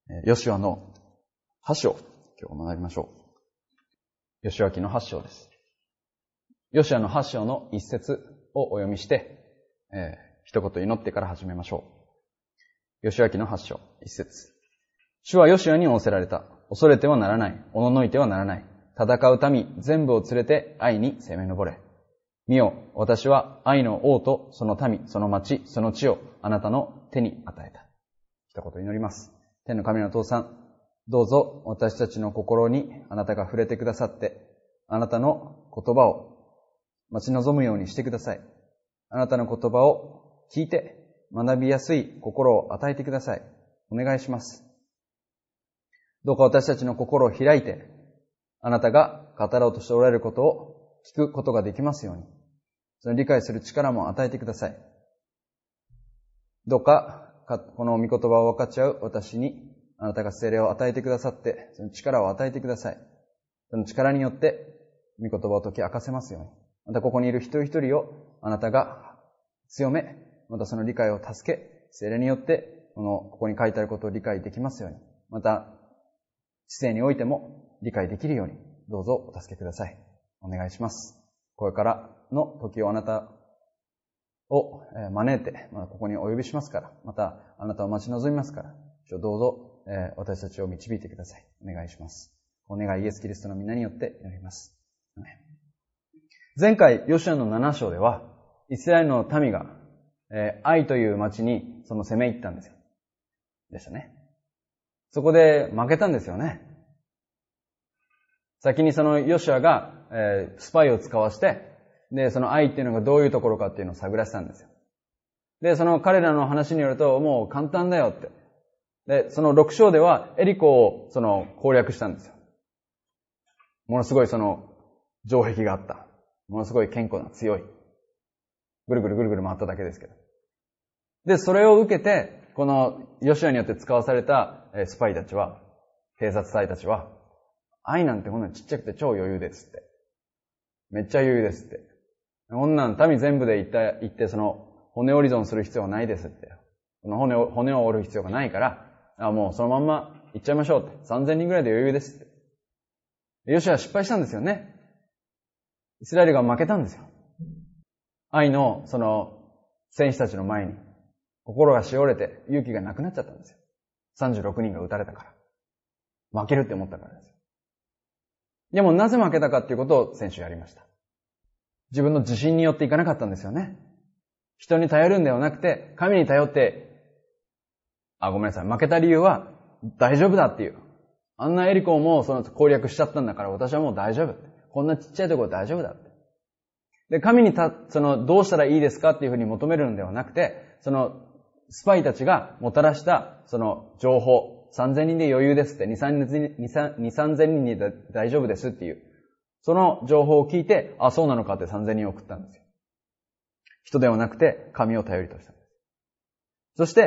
ヨシュアの8章、今日学びましょう。ヨシュア記の8章です。ヨシュアの8章の一節をお読みして、一言祈ってから始めましょう。ヨシュア記の8章、一節。主はヨシュアに仰せられた。恐れてはならない。おののいてはならない。戦う民全部を連れて愛に攻め上れ。見よ、私は愛の王とその民、その町、その地をあなたの手に与えた。一言祈ります。天の神の父さん、どうぞ私たちの心にあなたが触れてくださって、あなたの言葉を待ち望むようにしてください。あなたの言葉を聞いて学びやすい心を与えてください。お願いします。どうか私たちの心を開いて、あなたが語ろうとしておられることを聞くことができますように、その理解する力も与えてください。どうかこの御言葉を分かち合う私にあなたが聖霊を与えてくださって、その力を与えてください。その力によって御言葉を解き明かせますように。またここにいる一人一人をあなたが強め、またその理解を助け、聖霊によってここに書いてあることを理解できますように。また知性においても理解できるように、どうぞお助けください。お願いします。これからの時をあなたを招いて、ここにお呼びしますから、またあなたを待ち望みますから、どうぞ私たちを導いてください。お願いします。お願いイエスキリストの皆によって祈ります。前回、ヨシュアの7章では、イスラエルの民がアイという町に攻め入ったんですよ。でしたね。そこで負けたんですよね。先にそのヨシュアがスパイを使わして、で、その愛っていうのがどういうところかっていうのを探らせたんですよ。で、その彼らの話によると、もう簡単だよって。で、その6章ではエリコを攻略したんですよ。ものすごい城壁があった。ものすごい堅固な強い。ぐるぐる回っただけですけど。で、それを受けて、このヨシュアによって使わされたスパイたちは、警察隊たちは、愛なんてこんなにちっちゃくて超余裕ですって。めっちゃ余裕ですって。こんなん民全部で行って骨折り損する必要はないですって。この骨を折る必要がないから、もうそのまんま行っちゃいましょうって。3000人ぐらいで余裕ですって。ヨシュアは失敗したんですよね。イスラエルが負けたんですよ。愛の戦士たちの前に心がしおれて勇気がなくなっちゃったんですよ。36人が撃たれたから。負けるって思ったからですよ。でもなぜ負けたかっていうことを先週やりました。自分の自信によっていかなかったんですよね。人に頼るんではなくて、神に頼って、ごめんなさい、負けた理由は大丈夫だっていう。あんなエリコをもう攻略しちゃったんだから私はもう大丈夫。こんなちっちゃいところ大丈夫だって。で、神にどうしたらいいですかっていうふうに求めるんではなくて、スパイたちがもたらした情報、3000人で余裕ですって、2、3000人で大丈夫ですっていう、その情報を聞いて、そうなのかって3000人送ったんですよ。人ではなくて、神を頼りとしたんです。そして、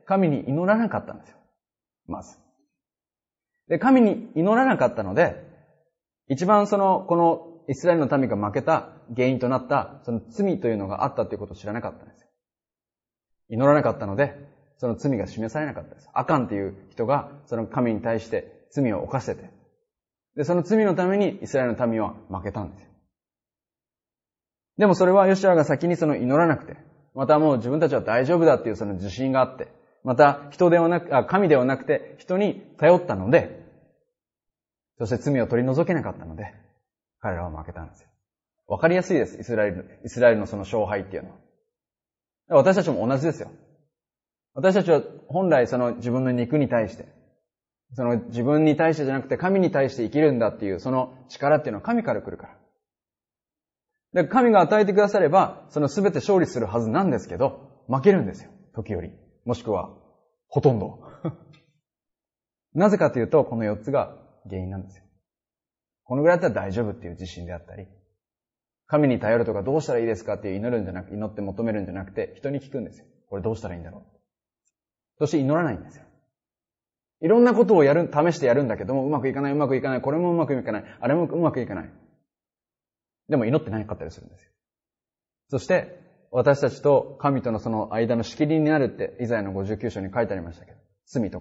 神に祈らなかったんですよ。まず。で、神に祈らなかったので、一番このイスラエルの民が負けた原因となった、罪というのがあったということを知らなかったんですよ。祈らなかったので、その罪が示されなかったです。アカンっていう人が、神に対して罪を犯してて。で、その罪のためにイスラエルの民は負けたんですよ。でもそれはヨシュアが先に祈らなくて、またもう自分たちは大丈夫だっていう自信があって、また神ではなくて人に頼ったので、そして罪を取り除けなかったので、彼らは負けたんですよ。わかりやすいです。イスラエルの勝敗っていうのは。私たちも同じですよ。私たちは本来自分の肉に対して、自分に対してじゃなくて神に対して生きるんだっていうその力っていうのは神から来るから。で、神が与えてくだされば、全て勝利するはずなんですけど、負けるんですよ。時折。もしくは、ほとんど。なぜかというと、この4つが原因なんですよ。このぐらいだったら大丈夫っていう自信であったり、神に頼るとかどうしたらいいですかって祈って求めるんじゃなくて、人に聞くんですよ。これどうしたらいいんだろう。そして祈らないんですよ。いろんなことを試してやるんだけども、うまくいかない、これもうまくいかない、あれもうまくいかない。でも祈ってなかったりするんですよ。そして、私たちと神との間の仕切りになるって、イザヤの59章に書いてありましたけど、罪とか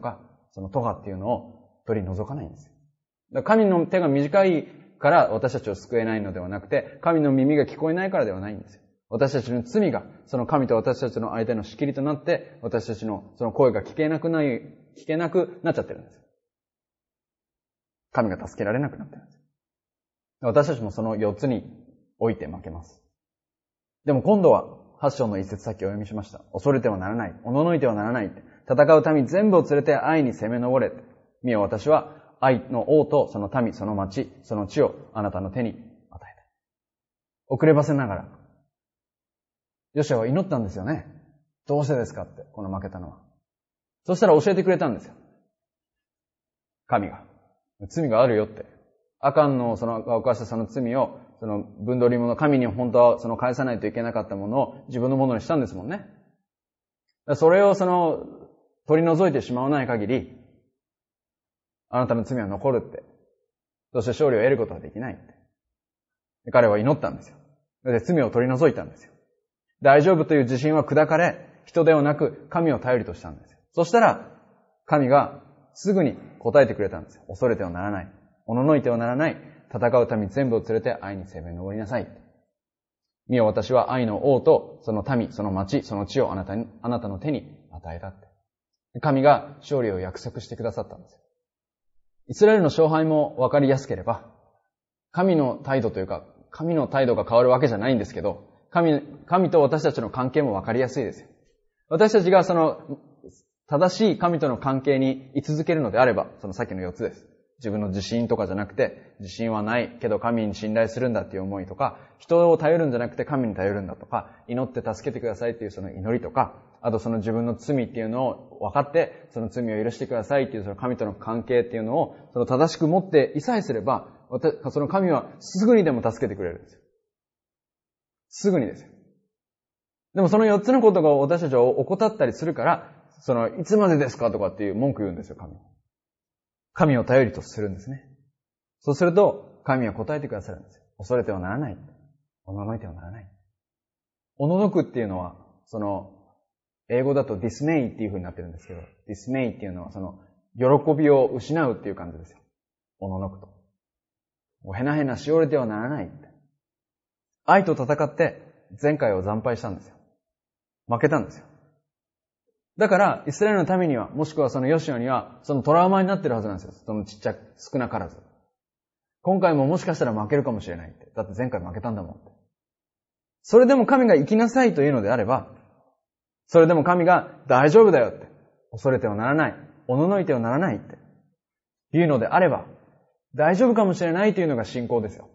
その咎っていうのを取り除かないんですよ。だから神の手が短いから私たちを救えないのではなくて、神の耳が聞こえないからではないんですよ。私たちの罪が、その神と私たちの間の仕切りとなって、私たちのその声が聞けなくなっちゃってるんですよ。神が助けられなくなってるんですよ。私たちもその4つにおいて負けます。でも今度は、8章の一節さっきお読みしました。恐れてはならない。おののいてはならない。戦う民全部を連れて愛に攻め上れ。見よ、私は愛の王とその民、その町、その地をあなたの手に与えた。遅ればせながら、ヨシュアは祈ったんですよね。どうしてですかって、この負けたのは。そしたら教えてくれたんですよ。神が。罪があるよって。アカンのが犯したその罪を、その分取り物、神に本当はその返さないといけなかったものを自分のものにしたんですもんね。それを取り除いてしまわない限り、あなたの罪は残るって。そして勝利を得ることはできないって。彼は祈ったんですよ。で、罪を取り除いたんですよ。大丈夫という自信は砕かれ、人ではなく神を頼りとしたんですよ。そしたら、神がすぐに答えてくれたんですよ。恐れてはならない。おののいてはならない。戦う民全部を連れて愛に攻め上りなさい。見よ、私は愛の王とその民、その町、その地をあなたの手に与えたって。神が勝利を約束してくださったんですよ。イスラエルの勝敗も分かりやすければ、神の態度というか、神の態度が変わるわけじゃないんですけど、神と私たちの関係も分かりやすいですよ。私たちが正しい神との関係に居続けるのであれば、さっきの4つです。自分の自信とかじゃなくて、自信はないけど神に信頼するんだっていう思いとか、人を頼るんじゃなくて神に頼るんだとか、祈って助けてくださいっていうその祈りとか、あと自分の罪っていうのを分かって、その罪を許してくださいっていうその神との関係っていうのを正しく持っていさえすれば、その神はすぐにでも助けてくれるんですよ。すぐにですよ。でもその4つのことが私たちを怠ったりするから、いつまでですかとかっていう文句言うんですよ、神。神を頼りとするんですね。そうすると、神は答えてくださるんですよ。恐れてはならない。おののいてはならない。おののくっていうのは、英語だと dismay っていう風になってるんですけど、dismay っていうのは喜びを失うっていう感じですよ。おののくと。へなへなしおれてはならない。愛と戦って前回を惨敗したんですよ。負けたんですよ。だから、イスラエルの民には、もしくはヨシュアには、トラウマになってるはずなんですよ。少なからず。今回ももしかしたら負けるかもしれないって。だって前回負けたんだもんって。それでも神が生きなさいというのであれば、それでも神が大丈夫だよって。恐れてはならない。おののいてはならないって。いうのであれば、大丈夫かもしれないというのが信仰ですよ。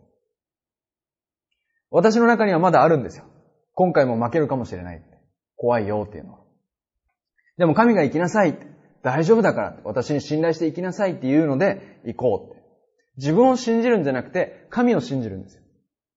私の中にはまだあるんですよ。今回も負けるかもしれないって。怖いよっていうのは。でも神が生きなさい。大丈夫だから。私に信頼して生きなさいっていうので行こうって。自分を信じるんじゃなくて神を信じるんですよ。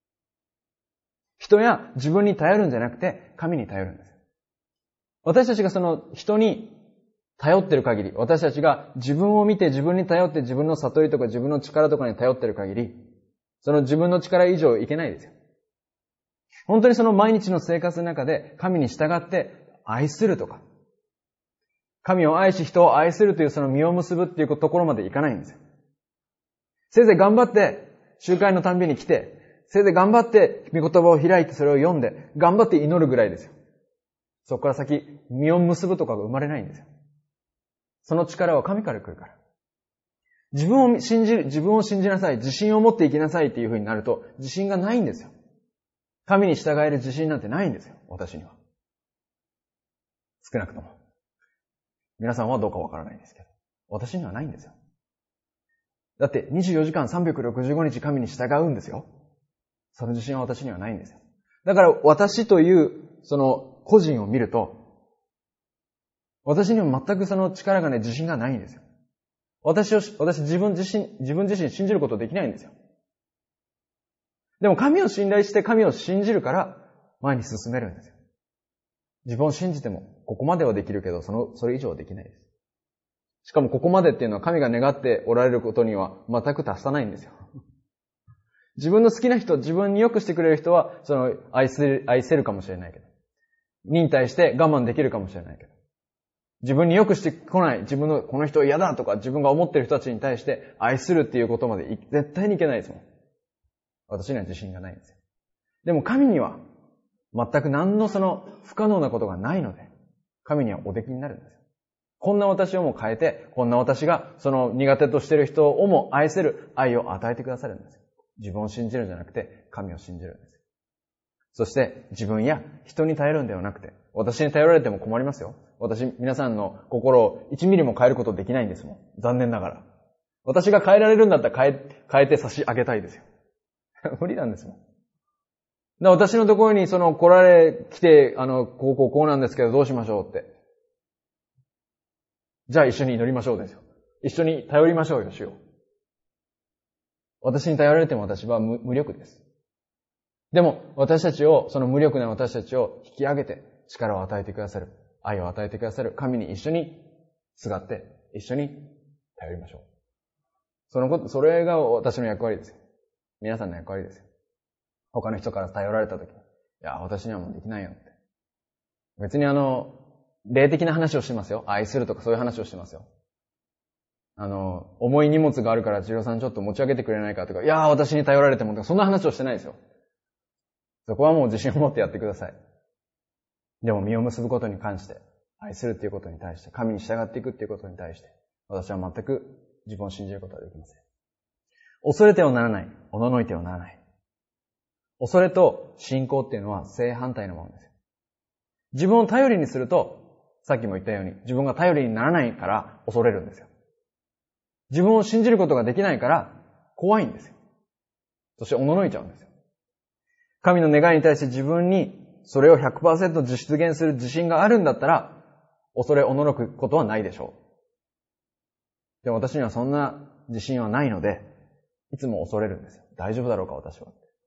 人や自分に頼るんじゃなくて神に頼るんですよ。私たちが人に頼ってる限り、私たちが自分を見て自分に頼って自分の悟りとか自分の力とかに頼ってる限り、自分の力以上いけないですよ。本当に毎日の生活の中で神に従って愛するとか、神を愛し人を愛するという実を結ぶっていうところまでいかないんですよ。せいぜい頑張って集会のたんびに来て、せいぜい頑張って御言葉を開いてそれを読んで、頑張って祈るぐらいですよ。そこから先、実を結ぶとかが生まれないんですよ。その力は神から来るから。自分を信じなさい、自信を持って生きなさいっていう風になると、自信がないんですよ。神に従える自信なんてないんですよ、私には。少なくとも。皆さんはどうかわからないですけど。私にはないんですよ。だって24時間365日神に従うんですよ。その自信は私にはないんですよ。だから私という個人を見ると、私には全く力がね、自信がないんですよ。私自分自身信じることできないんですよ。でも神を信頼して神を信じるから前に進めるんですよ。自分を信じてもここまではできるけど、それ以上はできないです。しかもここまでっていうのは神が願っておられることには全く達さないんですよ。自分の好きな人、自分に良くしてくれる人は、愛せるかもしれないけど。忍耐して我慢できるかもしれないけど。 自分に良くしてこない、自分のこの人嫌だとか自分が思っている人たちに対して愛するっていうことまで絶対にいけないですもん。私には自信がないんですよ。でも神には全く何のその不可能なことがないので、神にはおできになるんですよ。こんな私をも変えて、こんな私がその苦手としている人をも愛せる愛を与えてくださるんですよ。自分を信じるんじゃなくて神を信じるんですよ。そして自分や人に頼るんではなくて、私に頼られても困りますよ。皆さんの心を1ミリも変えることできないんですもん。残念ながら。私が変えられるんだったら変えて差し上げたいですよ。無理なんですもん。私のところに来て、こうなんですけどどうしましょうって。じゃあ一緒に祈りましょうですよ。一緒に頼りましょうよ、主よ。私に頼られても私は無力です。でも、その無力な私たちを引き上げて、力を与えてくださる、愛を与えてくださる神に一緒にすがって、一緒に頼りましょう。それが私の役割ですよ。皆さんの役割ですよ。他の人から頼られたとき、いや、私にはもうできないよって。別に霊的な話をしてますよ。愛するとかそういう話をしてますよ。重い荷物があるから、千尋さんちょっと持ち上げてくれないかとか、いや、私に頼られてもとか、そんな話をしてないですよ。そこはもう自信を持ってやってください。でも、実を結ぶことに関して、愛するっていうことに対して、神に従っていくっていうことに対して、私は全く自分を信じることはできません。恐れてはならない。おののいてはならない。恐れと信仰っていうのは正反対のものです。自分を頼りにすると、さっきも言ったように、自分が頼りにならないから恐れるんですよ。自分を信じることができないから怖いんですよ。そしておののいちゃうんですよ。神の願いに対して自分にそれを 100% 実現する自信があるんだったら、恐れおののくことはないでしょう。でも私にはそんな自信はないので、いつも恐れるんですよ。大丈夫だろうか、私は。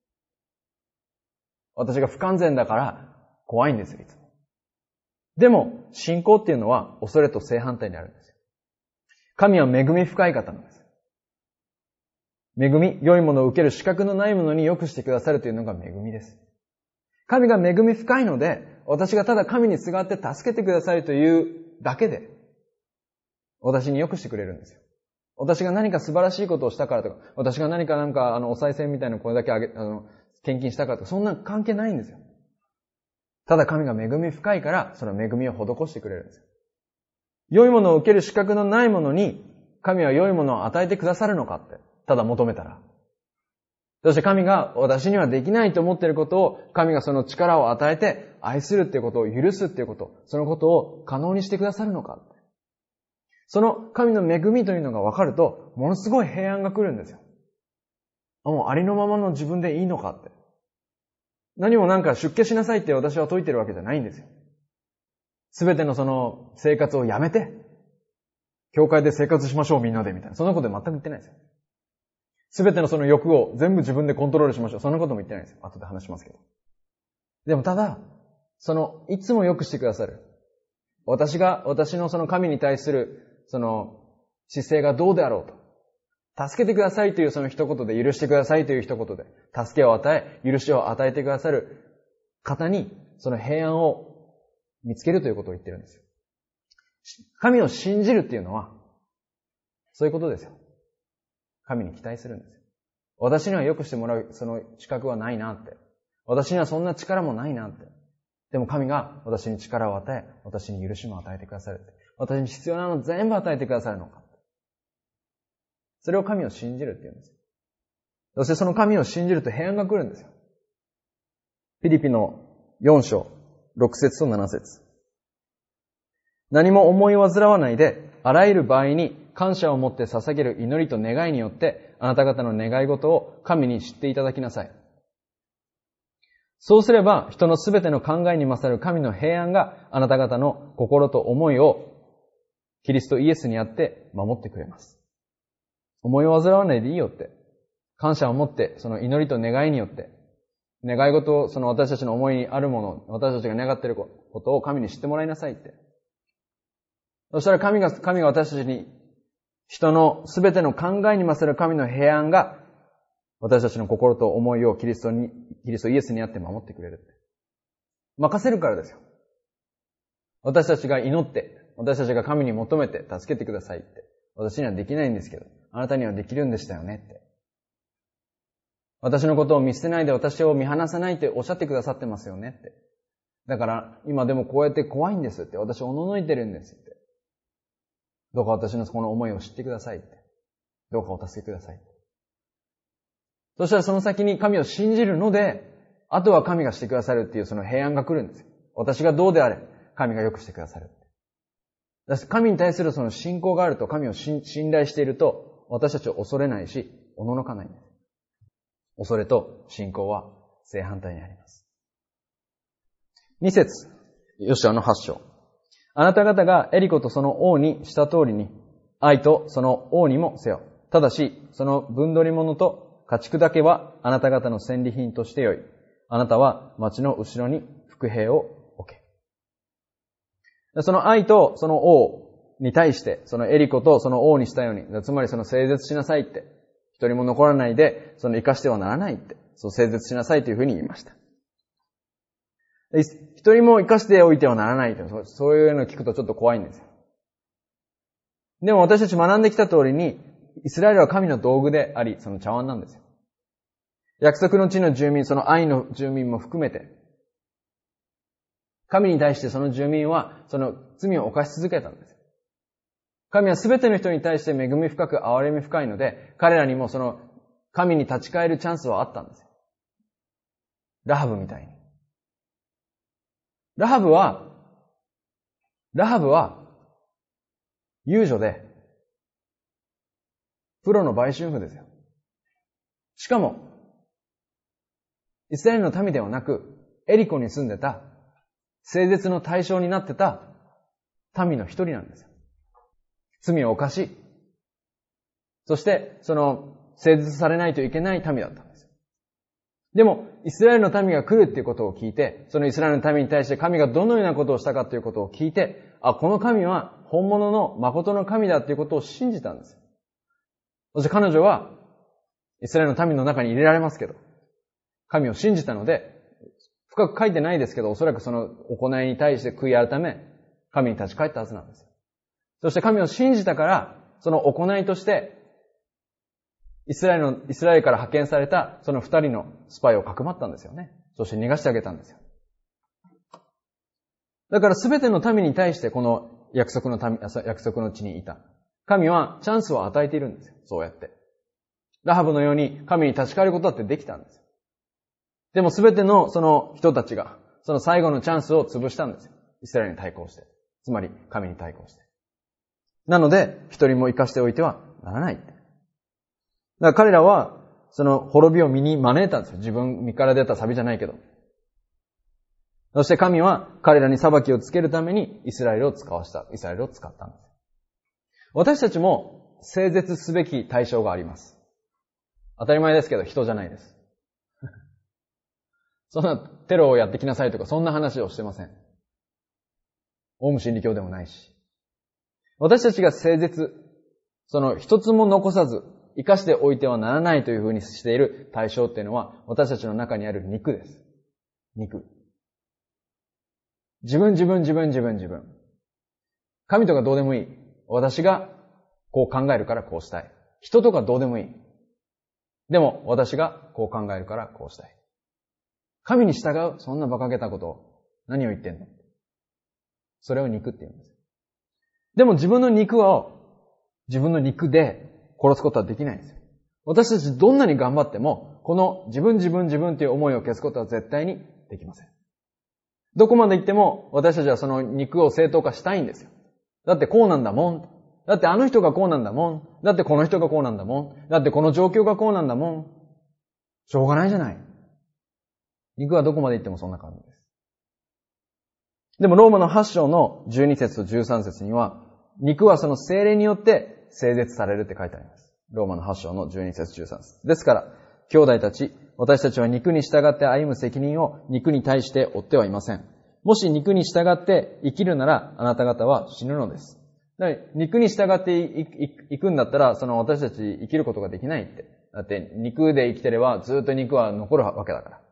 私が不完全だから怖いんですよ、いつも。でも、信仰っていうのは恐れと正反対にあるんですよ。神は恵み深い方なんです。恵み、良いものを受ける資格のないものに良くしてくださるというのが恵みです。神が恵み深いので、私がただ神にすがって助けてくださいというだけで、私に良くしてくれるんですよ。私が何か素晴らしいことをしたからとか、私が何かお賽銭みたいなこれだけ献金したからとか、そんな関係ないんですよ。ただ神が恵み深いから、その恵みを施してくれるんですよ。良いものを受ける資格のないものに、神は良いものを与えてくださるのかって、ただ求めたら。そして神が私にはできないと思っていることを、神がその力を与えて、愛するっていうことを許すっていうこと、そのことを可能にしてくださるのか。その神の恵みというのが分かると、ものすごい平安が来るんですよ。もうありのままの自分でいいのかって。何も出家しなさいって私は説いてるわけじゃないんですよ。すべてのその生活をやめて、教会で生活しましょうみんなでみたいな。そんなこと全く言ってないですよ。すべてのその欲を全部自分でコントロールしましょう。そんなことも言ってないですよ。後で話しますけど。でもただ、いつも良くしてくださる。私のその神に対する、姿勢がどうであろうと。助けてくださいというその一言で、許してくださいという一言で、助けを与え、許しを与えてくださる方に、その平安を見つけるということを言ってるんですよ。神を信じるっていうのは、そういうことですよ。神に期待するんですよ。私には良くしてもらう、その資格はないなって。私にはそんな力もないなって。でも神が私に力を与え、私に許しも与えてくださるって。私に必要なの全部与えてくださるのか。それを神を信じるって言うんですよ。そしてその神を信じると平安が来るんですよ。フィリピの4章、6節と7節。何も思い煩わないで、あらゆる場合に感謝を持って捧げる祈りと願いによって、あなた方の願い事を神に知っていただきなさい。そうすれば、人のすべての考えに勝る神の平安があなた方の心と思いをキリストイエスにあって守ってくれます。思い煩わないでいいよって。感謝を持って、その祈りと願いによって、願い事をその私たちの思いにあるもの、私たちが願っていることを神に知ってもらいなさいって。そしたら神が私たちに、人のすべての考えに勝る神の平安が、私たちの心と思いをキリストイエスにあって守ってくれるって。任せるからですよ。私たちが祈って、 私たちが神に求めて助けてくださいって。私にはできないんですけど、あなたにはできるんでしたよねって。私のことを見捨てないで私を見放さないっておっしゃってくださってますよねって。だから今でもこうやって怖いんですって。私おののいてるんですって。どうか私のこの思いを知ってくださいって。どうかお助けください。そしたらその先に神を信じるので、あとは神がしてくださるっていうその平安が来るんですよ。私がどうであれ、神が良くしてくださる。神に対するその信仰があると、神を信頼していると、私たちを恐れないし、おののかないんです。恐れと信仰は正反対にあります。2節、ヨシュアの8章。あなた方がエリコとその王にした通りに、愛とその王にもせよ。ただし、その分取り物と家畜だけはあなた方の戦利品としてよい。あなたは町の後ろに伏兵を置け。その愛とその王に対して、そのエリコとその王にしたように、つまりその整絶しなさいって、一人も残らないで、その生かしてはならないって、そう整絶しなさいというふうに言いました。一人も生かしておいてはならないと、そういうのを聞くとちょっと怖いんですよ。でも私たち学んできた通りに、イスラエルは神の道具であり、その茶碗なんですよ。約束の地の住民、その愛の住民も含めて、神に対してその住民は、その罪を犯し続けたんです。神はすべての人に対して恵み深く憐れみ深いので、彼らにもその神に立ち返るチャンスはあったんですよ。ラハブみたいに。ラハブは、遊女で、プロの売春婦ですよ。しかも、イスラエルの民ではなく、エリコに住んでた、聖絶の対象になってた民の一人なんですよ。罪を犯し、そしてその聖絶されないといけない民だったんですよ。でも、イスラエルの民が来るっていうことを聞いて、そのイスラエルの民に対して神がどのようなことをしたかということを聞いて、この神は本物の誠の神だっていうことを信じたんですよ。そして彼女は、イスラエルの民の中に入れられますけど、神を信じたので、深く書いてないですけど、おそらくその行いに対して悔い改め、神に立ち返ったはずなんですよ。そして神を信じたから、その行いとして、イスラエルから派遣されたその二人のスパイをかくまったんですよね。そして逃がしてあげたんですよ。だからすべての民に対してこの約束の地にいた。神はチャンスを与えているんですよ。そうやって。ラハブのように神に立ち返ることだってできたんですよ。でもすべてのその人たちが、その最後のチャンスを潰したんですよ。イスラエルに対抗して。つまり神に対抗して。なので、一人も生かしておいてはならない。だから彼らは、その滅びを身に招いたんですよ。自分身から出たサビじゃないけど。そして神は彼らに裁きをつけるためにイスラエルを使ったんです。私たちも聖絶すべき対象があります。当たり前ですけど、人じゃないです。そんなテロをやってきなさいとか、そんな話をしてません。オウム真理教でもないし。私たちが聖絶、その一つも残さず、生かしておいてはならないというふうにしている対象っていうのは、私たちの中にある肉です。肉。自分。神とかどうでもいい。私がこう考えるからこうしたい。人とかどうでもいい。でも、私がこう考えるからこうしたい。神に従う？そんな馬鹿げたことを。何を言ってんの？それを肉って言うんです。でも自分の肉を自分の肉で殺すことはできないんですよ。私たちどんなに頑張っても、この自分っていう思いを消すことは絶対にできません。どこまで行っても私たちはその肉を正当化したいんですよ。だってこうなんだもん。だってあの人がこうなんだもん。だってこの人がこうなんだもん。だってこの状況がこうなんだもん。しょうがないじゃない。肉はどこまで行ってもそんな感じです。でもローマの8章の12節と13節には、肉はその聖霊によって聖絶されるって書いてあります。ローマの8章の12節13節。ですから、兄弟たち、私たちは肉に従って歩む責任を肉に対して負ってはいません。もし肉に従って生きるなら、あなた方は死ぬのです。だから肉に従っていくんだったら、その私たち生きることができないって。だって肉で生きてればずっと肉は残るわけだから。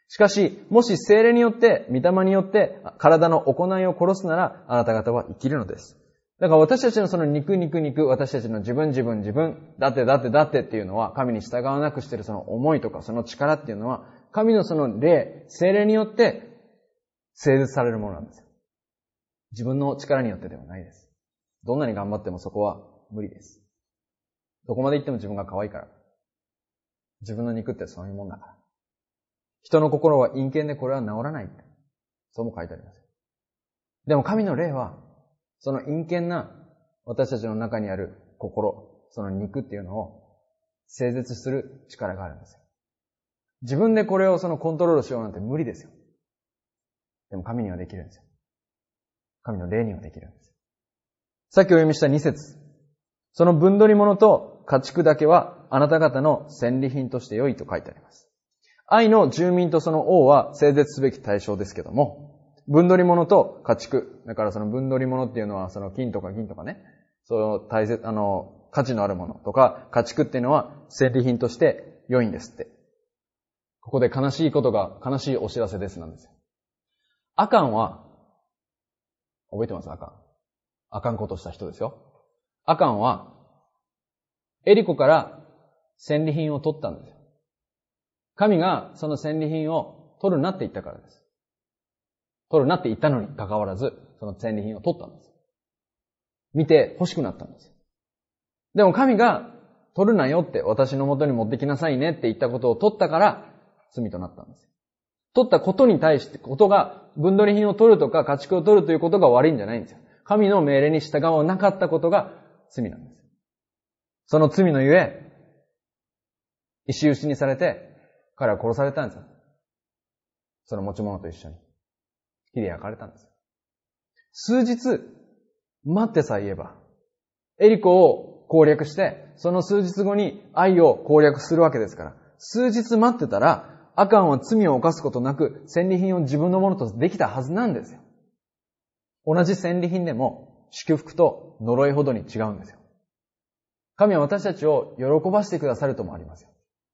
しかし、もし聖霊によって、御霊によって、体の行いを殺すなら、あなた方は生きるのです。だから私たちのその肉、私たちの自分、だってっていうのは、神に従わなくしているその思いとか、その力っていうのは、神のその霊、聖霊によって、成立されるものなんですよ。自分の力によってではないです。どんなに頑張ってもそこは無理です。どこまで行っても自分が可愛いから。自分の肉ってそういうもんだから。人の心は陰険でこれは治らない。そうも書いてあります。でも神の霊は、その陰険な私たちの中にある心、その肉っていうのを整絶する力があるんですよ。自分でこれをそのコントロールしようなんて無理ですよ。でも神にはできるんですよ。神の霊にはできるんです。さっきお読みした2節。その分取り物と家畜だけはあなた方の戦利品として良いと書いてあります。愛の住民とその王は整絶すべき対象ですけども、分取り物と家畜。だからその分取り物っていうのはその金とか銀とかね、その価値のあるものとか家畜っていうのは戦利品として良いんですって。ここで悲しいお知らせですなんですよ。アカンは、覚えてます？アカン。アカンことした人ですよ。アカンは、エリコから戦利品を取ったんですよ。神がその戦利品を取るなって言ったからです。取るなって言ったのに関わらず、その戦利品を取ったんです。見て欲しくなったんですよ。でも神が取るなよって私の元に持ってきなさいねって言ったことを取ったから罪となったんですよ。取ったことに対してことが分取り品を取るとか家畜を取るということが悪いんじゃないんですよ。神の命令に従わなかったことが罪なんです。その罪のゆえ、石打ちにされて彼は殺されたんですよ。その持ち物と一緒に。火で焼かれたんですよ。数日待ってさえ言えば、エリコを攻略して、その数日後に愛を攻略するわけですから、数日待ってたら、アカンは罪を犯すことなく、戦利品を自分のものとできたはずなんですよ。同じ戦利品でも、祝福と呪いほどに違うんですよ。神は私たちを喜ばせてくださるともありますよ。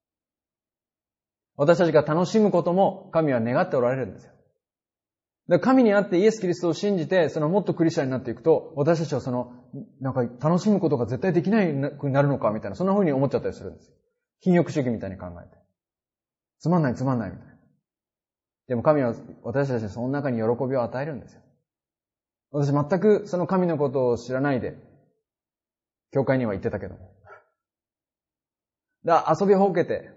私たちが楽しむことも神は願っておられるんですよ。神にあってイエス・キリストを信じて、もっとクリスチャンになっていくと、私たちは楽しむことが絶対できなくなるのかみたいな、そんな風に思っちゃったりするんですよ。禁欲主義みたいに考えて。つまんないみたいな。でも神は私たちにその中に喜びを与えるんですよ。私全くその神のことを知らないで、教会には行ってたけども。遊びほうけて、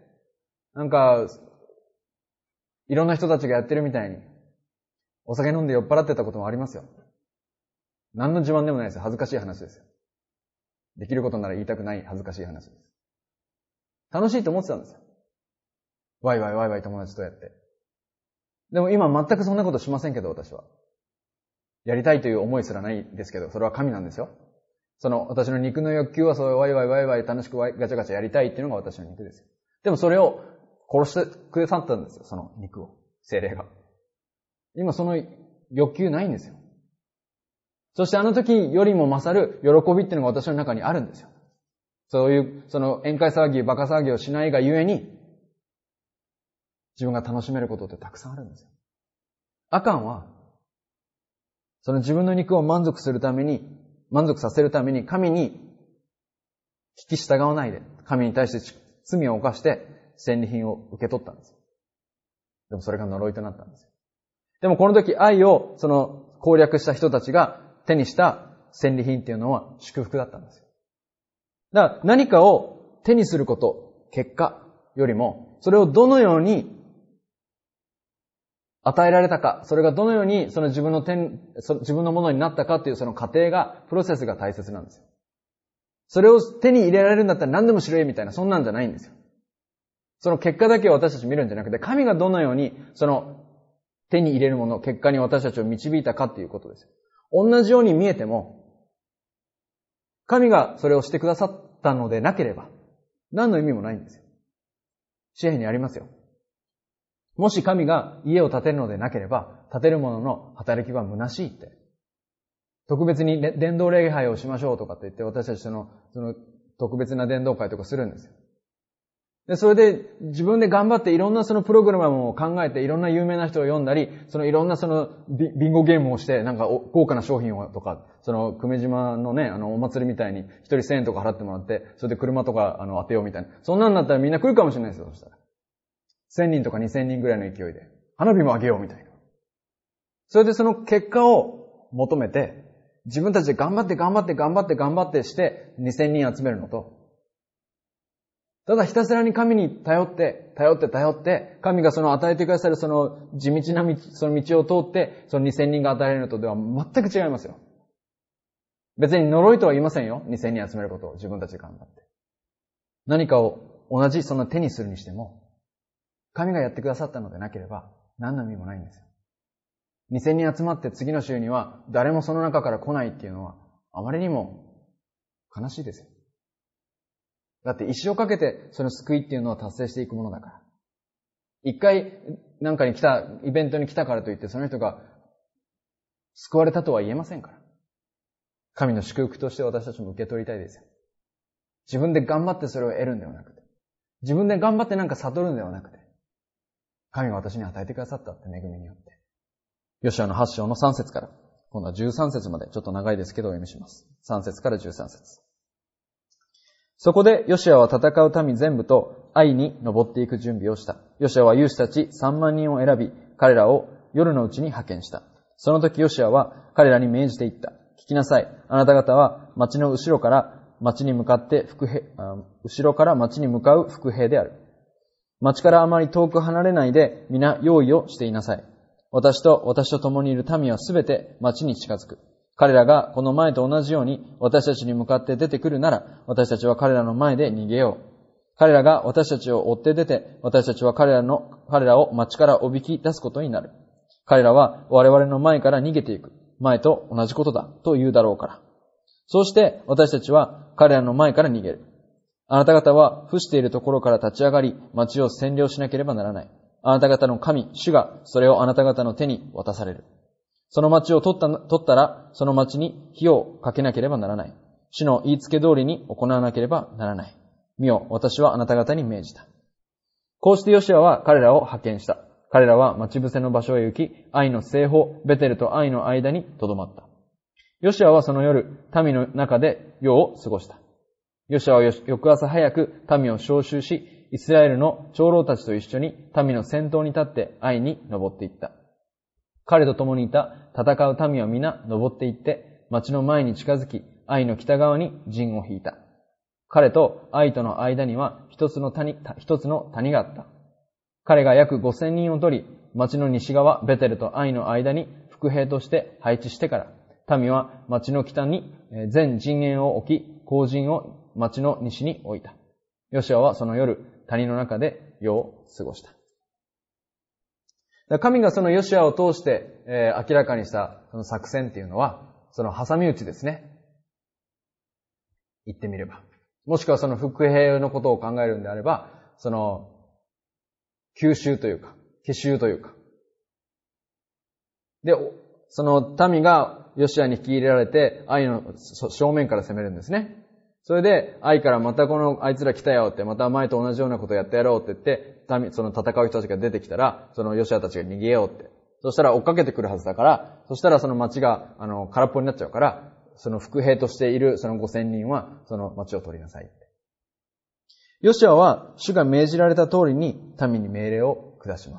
いろんな人たちがやってるみたいに、お酒飲んで酔っ払ってたこともありますよ。何の自慢でもないですよ。恥ずかしい話ですよ。できることなら言いたくない恥ずかしい話です。楽しいと思ってたんですよ。ワイワイ友達とやって。でも今全くそんなことしませんけど、私は。やりたいという思いすらないですけど、それは神なんですよ。私の肉の欲求はそういうワイワイ楽しくガチャガチャやりたいっていうのが私の肉ですよ。でもそれを殺してくださったんですよ、その肉を。聖霊が。今その欲求ないんですよ。そしてあの時よりも勝る喜びっていうのが私の中にあるんですよ。そういう、宴会騒ぎ、バカ騒ぎをしないがゆえに、自分が楽しめることってたくさんあるんですよ。アカンは、自分の肉を満足させるために、神に聞き従わないで、神に対して罪を犯して、戦利品を受け取ったんですよ。でもそれが呪いとなったんですよ。でもこの時愛を攻略した人たちが手にした戦利品っていうのは祝福だったんですよ。だから何かを手にすること、結果よりも、それをどのように与えられたか、それがどのように自分のものになったかっていうその過程が、プロセスが大切なんですよ。それを手に入れられるんだったら何でもしろいみたいな、そんなんじゃないんですよ。その結果だけを私たち見るんじゃなくて、神がどのように手に入れるもの、結果に私たちを導いたかっていうことですよ。同じように見えても、神がそれをしてくださったのでなければ、何の意味もないんですよ。詩篇にありますよ。もし神が家を建てるのでなければ、建てる者の働きは虚しいって。特別に伝道礼拝をしましょうとかって言って、私たちその特別な伝道会とかするんですよ。 で、それで自分で頑張っていろんなそのプログラムを考えていろんな有名な人を読んだり、そのいろんなそのビンゴゲームをして、なんか豪華な商品をとか、その久米島のね、お祭りみたいに一人1000円とか払ってもらって、それで車とか当てようみたいな。そんなんだったらみんな来るかもしれないですよ、そしたら。1000人とか2000人ぐらいの勢いで。花火もあげようみたいな。それでその結果を求めて、自分たちで頑張ってして2000人集めるのと、ただひたすらに神に頼って、神がその与えてくださるその地道な道、その道を通って、その2000人が与えられるのとでは全く違いますよ。別に呪いとは言いませんよ。2000人集めることを自分たちで頑張って。何かを同じその手にするにしても、神がやってくださったのでなければ何の意味もないんですよ。2000人集まって次の週には誰もその中から来ないっていうのはあまりにも悲しいですよ。だって一生かけてその救いっていうのを達成していくものだから。一回なんかに来た、イベントに来たからといってその人が救われたとは言えませんから。神の祝福として私たちも受け取りたいですよ。自分で頑張ってそれを得るんではなくて、自分で頑張ってなんか悟るんではなくて、神が私に与えてくださったって恵みによって。ヨシュアの8章の3節から、今度は13節まで、ちょっと長いですけどお読みします。3節から13節。そこでヨシュアは戦う民全部とアイに登っていく準備をした。ヨシュアは勇士たち3万人を選び、彼らを夜のうちに派遣した。その時ヨシュアは彼らに命じて言った。聞きなさい。あなた方は町の後ろから町に向かう伏兵である。町からあまり遠く離れないで皆用意をしていなさい。私と共にいる民はすべて町に近づく。彼らがこの前と同じように私たちに向かって出てくるなら、私たちは彼らの前で逃げよう。彼らが私たちを追って出て、私たちは彼らを町からおびき出すことになる。彼らは我々の前から逃げていく。前と同じことだと言うだろうから。そうして私たちは彼らの前から逃げる。あなた方は伏しているところから立ち上がり、町を占領しなければならない。あなた方の神、主がそれをあなた方の手に渡される。その町を取ったら、その町に火をかけなければならない。主の言いつけ通りに行わなければならない。見よ、私はあなた方に命じた。こうしてヨシュアは彼らを派遣した。彼らは待ち伏せの場所へ行き、アイの西方、ベテルとアイの間に留まった。ヨシュアはその夜、民の中で夜を過ごした。ヨシュアは翌朝早く民を召集し、イスラエルの長老たちと一緒に民の先頭に立ってアイに登っていった。彼と共にいた戦う民は皆登っていって、町の前に近づき、アイの北側に陣を引いた。彼とアイとの間には一つの谷があった。彼が約5000人を取り、町の西側、ベテルとアイの間に伏兵として配置してから、民は町の北に全陣営を置き、後陣を町の西に置いた。ヨシュアはその夜、谷の中で夜を過ごした。神がそのヨシュアを通して明らかにしたその作戦っていうのは、その挟み撃ちですね。言ってみれば。もしくはその伏兵のことを考えるんであれば、その奇襲というか。で、その民がヨシュアに引き入れられて、アイの正面から攻めるんですね。それで、アイからまたあいつら来たよって、また前と同じようなことをやってやろうって言って、その戦う人たちが出てきたら、そのヨシュアたちが逃げようって。そしたら追っかけてくるはずだから、そしたらその町が、空っぽになっちゃうから、その伏兵としているその5000人は、その町を取りなさいって。ヨシュアは、主が命じられた通りに民に命令を下します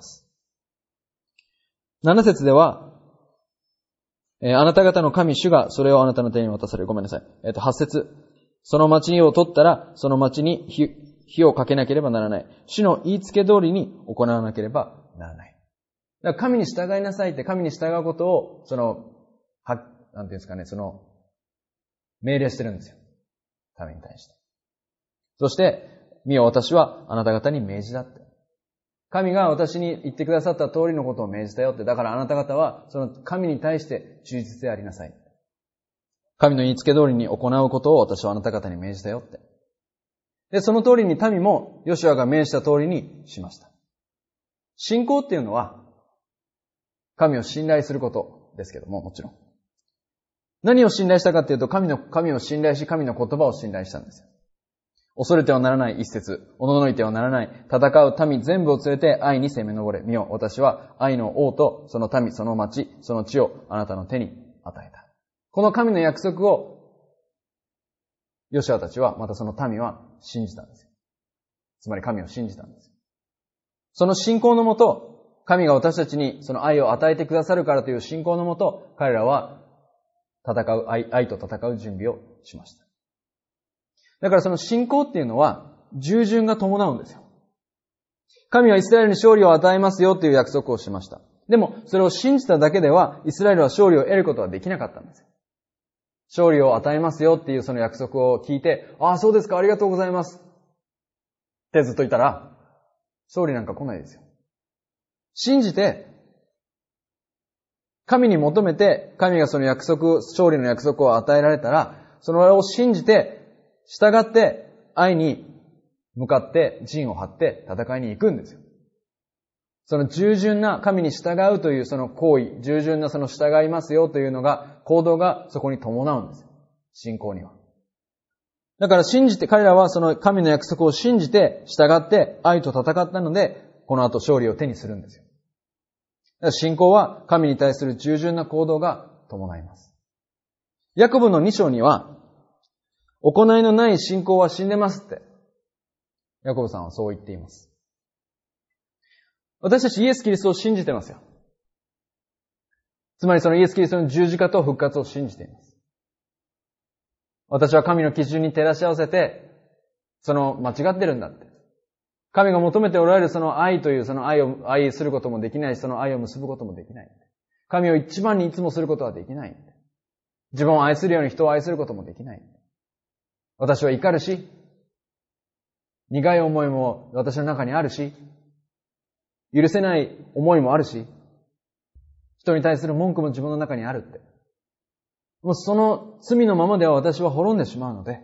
。7節では、あなた方の神主がそれをあなたの手に渡される。ごめんなさい。8節。その町を取ったら、その町に火をかけなければならない。主の言いつけ通りに行わなければならない。だから神に従いなさいって、神に従うことを、なんていうんですかね、命令してるんですよ。民に対して。そして、見よ、私はあなた方に命じたって。神が私に言ってくださった通りのことを命じたよって。だからあなた方は、その神に対して忠実でありなさい。神の言いつけ通りに行うことを私はあなた方に命じたよって。で、その通りに民もヨシュアが命じた通りにしました。信仰っていうのは、神を信頼することですけども、もちろん。何を信頼したかっていうと、神を信頼し、神の言葉を信頼したんですよ。 恐れてはならない一節。おののいてはならない。戦う民全部を連れて愛に攻め上れ。見よ、私は愛の王とその民、その町、その地をあなたの手に与えた。この神の約束を、ヨシュアたちは、またその民は信じたんですよ。つまり神を信じたんですよ。その信仰のもと、神が私たちにその愛を与えてくださるからという信仰のもと、彼らは愛と戦う準備をしました。だからその信仰っていうのは、従順が伴うんですよ。神はイスラエルに勝利を与えますよという約束をしました。でも、それを信じただけでは、イスラエルは勝利を得ることはできなかったんですよ。勝利を与えますよっていうその約束を聞いて、ああ、そうですか、ありがとうございます。ってずっと言ったら、勝利なんか来ないですよ。信じて、神に求めて、神がその約束、勝利の約束を与えられたら、それを信じて、従って、愛に向かって陣を張って戦いに行くんですよ。その従順な神に従うというその行為、従順なその従いますよというのが、行動がそこに伴うんですよ。信仰には。だから信じて、彼らはその神の約束を信じて、従って愛と戦ったので、この後勝利を手にするんですよ。だから信仰は神に対する従順な行動が伴います。ヤコブの2章には、行いのない信仰は死んでますって、ヤコブさんはそう言っています。私たちイエス・キリストを信じてますよ。つまりそのイエス・キリストの十字架と復活を信じています。私は神の基準に照らし合わせて、その間違ってるんだって。神が求めておられるその愛というその愛を愛することもできない、その愛を結ぶこともできない。神を一番にいつもすることはできない。自分を愛するように人を愛することもできない。私は怒るし、苦い思いも私の中にあるし、許せない思いもあるし、人に対する文句も自分の中にあるって。もうその罪のままでは私は滅んでしまうので、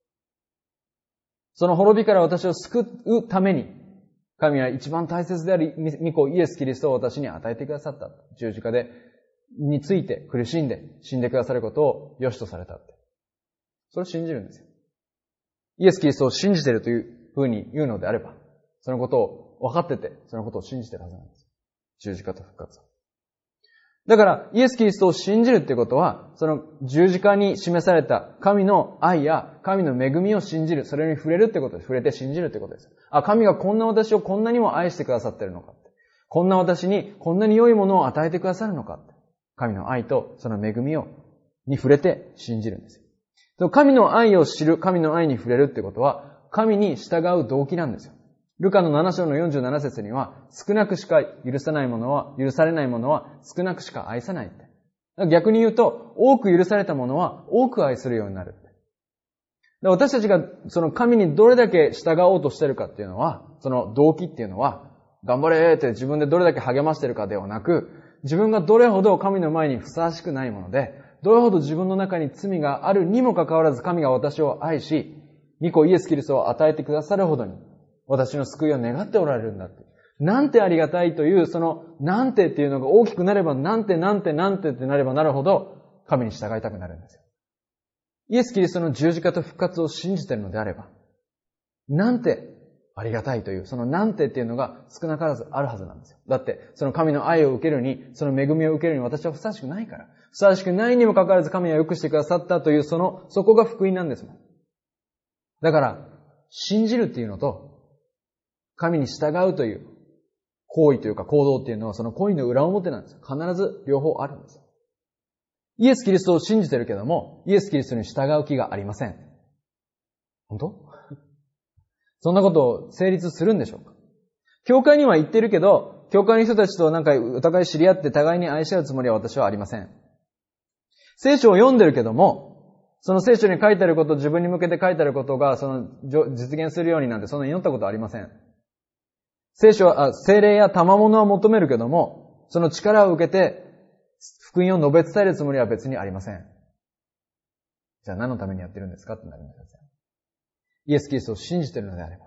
その滅びから私を救うために、神は一番大切であり、御子イエス・キリストを私に与えてくださった。十字架について苦しんで死んでくださることを良しとされたって。それを信じるんですよ。イエス・キリストを信じているというふうに言うのであれば、そのことを分かってて、そのことを信じているはずなんです。十字架と復活を。だから、イエス・キリストを信じるってことは、その十字架に示された神の愛や神の恵みを信じる、それに触れるってことです。触れて信じるってことです。あ、神がこんな私をこんなにも愛してくださっているのかって。こんな私にこんなに良いものを与えてくださるのかって。神の愛とその恵みに触れて信じるんですよ。神の愛を知る、神の愛に触れるってことは、神に従う動機なんですよ。ルカの7章の47節には、少なくしか許されないものは少なくしか愛さないって。逆に言うと、多く許されたものは多く愛するようになるって。私たちがその神にどれだけ従おうとしているかっていうのは、その動機っていうのは、頑張れって自分でどれだけ励ましているかではなく、自分がどれほど神の前にふさわしくないもので、どれほど自分の中に罪があるにもかかわらず神が私を愛し、御子イエス・キリストを与えてくださるほどに、私の救いを願っておられるんだって。なんてありがたいという、その、なんてっていうのが大きくなれば、なんてってなればなるほど、神に従いたくなるんですよ。イエス・キリストの十字架と復活を信じているのであれば、なんてありがたいという、そのなんてっていうのが少なからずあるはずなんですよ。だって、その神の愛を受けるに、その恵みを受けるに私はふさわしくないから。ふさわしくないにもかかわらず神は良くしてくださったという、そこが福音なんですもん。だから、信じるっていうのと、神に従うという行為というか行動っていうのはその行為の裏表なんですよ。必ず両方あるんですよ。イエス・キリストを信じてるけども、イエス・キリストに従う気がありません。本当？そんなことを成立するんでしょうか？教会には行ってるけど、教会の人たちとお互い知り合って互いに愛し合うつもりは私はありません。聖書を読んでるけども、その聖書に書いてあること、自分に向けて書いてあることが実現するようになんてそんなに祈ったことはありません。聖霊や賜物は求めるけども、その力を受けて、福音を述べ伝えるつもりは別にありません。じゃあ何のためにやってるんですかってなります。イエス・キリストを信じているのであれば。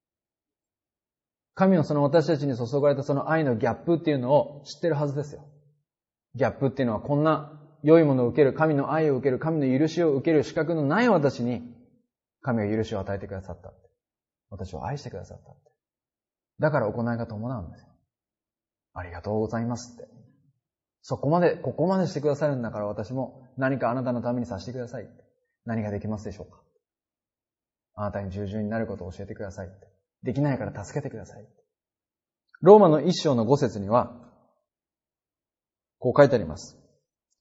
神のその私たちに注がれたその愛のギャップっていうのを知ってるはずですよ。ギャップっていうのはこんな良いものを受ける、神の愛を受ける、神の許しを受ける資格のない私に、 神が許しを与えてくださった。私を愛してくださった。だから行いが伴うんですよ。ありがとうございますって。ここまでしてくださるんだから私も何かあなたのためにさせてくださいって。何ができますでしょうか。あなたに従順になることを教えてくださいって。できないから助けてくださいって。ローマの1章の5節には、こう書いてあります。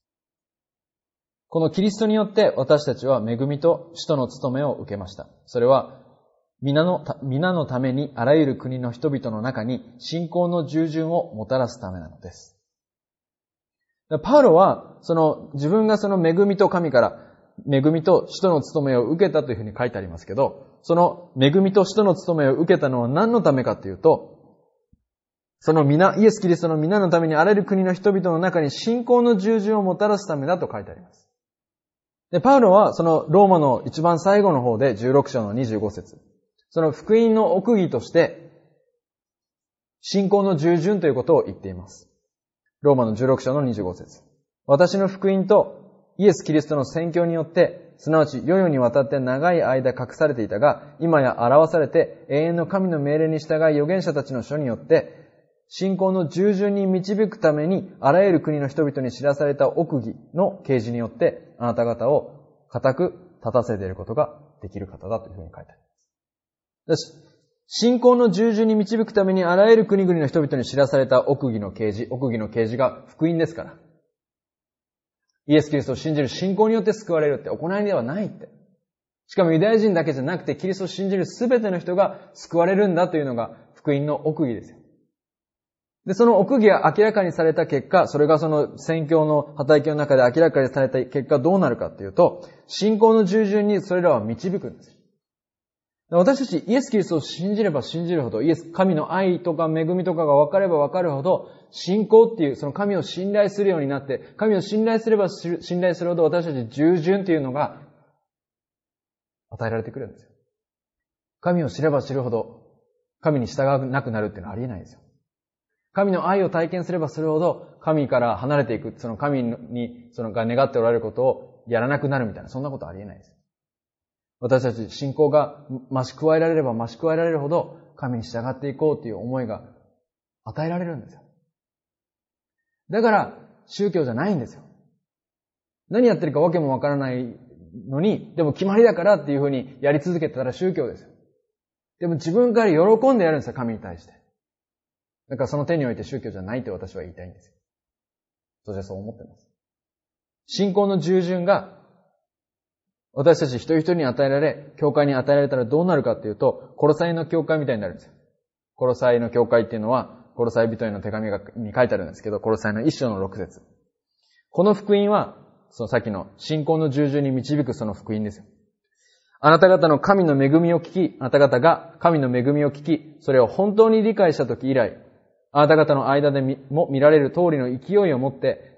このキリストによって私たちは恵みと使徒の務めを受けました。それは皆のためにあらゆる国の人々の中に信仰の従順をもたらすためなのです。パウロは自分がその恵みと神から恵みと使徒の務めを受けたというふうに書いてありますけど、その恵みと使徒の務めを受けたのは何のためかというと、イエス・キリストの皆のためにあらゆる国の人々の中に信仰の従順をもたらすためだと書いてあります。で、パウロはそのローマの一番最後の方で16章の25節。その福音の奥義として信仰の従順ということを言っています。ローマの16章の25節。私の福音とイエス・キリストの宣教によって、すなわち世々にわたって長い間隠されていたが、今や表されて永遠の神の命令に従い預言者たちの書によって、信仰の従順に導くために、あらゆる国の人々に知らされた奥義の啓示によって、あなた方を固く立たせていることができる方だというふうに書いてあります。信仰の従順に導くために、あらゆる国々の人々に知らされた奥義の啓示が福音ですから。イエス・キリストを信じる信仰によって救われるって行いではないって。しかもユダヤ人だけじゃなくて、キリストを信じるすべての人が救われるんだというのが福音の奥義ですよ。で、その奥義が明らかにされた結果、それがその宣教の働きの中で明らかにされた結果どうなるかっていうと、信仰の従順にそれらは導くんです。私たちイエス・キリストを信じれば信じるほど、神の愛とか恵みとかが分かれば分かるほど、信仰っていうその神を信頼するようになって、神を信頼すれば信頼するほど私たち従順っていうのが与えられてくるんですよ。神を知れば知るほど神に従わなくなるっていうのはありえないですよ。神の愛を体験すればするほど神から離れていく、その神にが願っておられることをやらなくなるみたいな、そんなことはありえないです。私たち信仰が増し加えられれば増し加えられるほど神に従っていこうという思いが与えられるんですよ。だから宗教じゃないんですよ。何やってるかわけもわからないのに、でも決まりだからっていうふうにやり続けてたら宗教ですよ。でも自分から喜んでやるんですよ、神に対して。だからその手において宗教じゃないって私は言いたいんですよ。そしてそう思ってます。信仰の従順が私たち一人一人に与えられ、教会に与えられたらどうなるかっていうと、コロサイの教会みたいになるんですよ。コロサイの教会っていうのは、コロサイ人への手紙に書いてあるんですけど、コロサイの1章の6節。この福音は、そのさっきの信仰の従順に導くその福音ですよ。あなた方の神の恵みを聞き、あなた方が神の恵みを聞き、それを本当に理解したとき以来、あなた方の間でも見られる通りの勢いを持って、